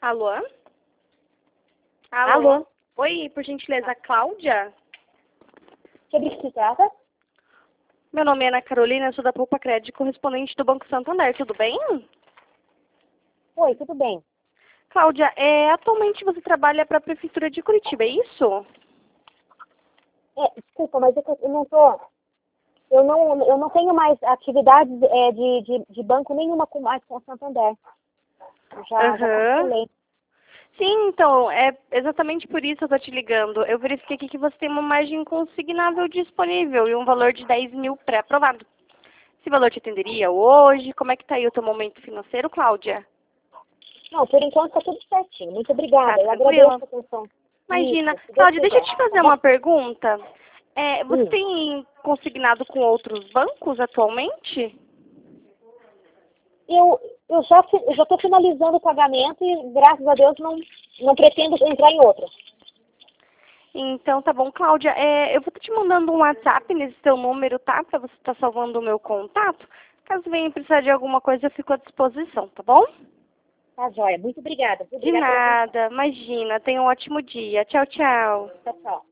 Alô? Alô? Oi, por gentileza, Cláudia? Sobre o que se trata? Meu nome é Ana Carolina, sou da Poupa Crédito, correspondente do Banco Santander, tudo bem? Oi, tudo bem. Cláudia, atualmente você trabalha para a Prefeitura de Curitiba, é isso? Desculpa, mas é que eu não tô... Eu não tenho mais atividades de banco nenhuma mais com o Santander. Já cancelei. Sim, então, é exatamente por isso eu estou te ligando. Eu verifiquei aqui que você tem uma margem consignável disponível e um valor de 10 mil pré-aprovado. Esse valor te atenderia hoje? Como é que está aí o teu momento financeiro, Cláudia? Não, por enquanto tá tudo certinho. Muito obrigada. Tá Eu tranquila? agradeço a atenção. Imagina. Isso, se Deus Cláudia, deixa eu quiser, te tá fazer bom? uma pergunta. Você Hum. tem consignado com outros bancos atualmente? Eu já estou finalizando o pagamento e, graças a Deus, não pretendo entrar em outra. Então, tá bom, Cláudia. Eu vou estar te mandando um WhatsApp nesse teu número, tá? Pra você estar salvando o meu contato. Caso venha precisar de alguma coisa, eu fico à disposição, tá bom? Tá, joia. Muito obrigada. De Obrigada pela atenção. nada, imagina. Tenha um ótimo dia. Tchau, tchau. Tchau, tchau.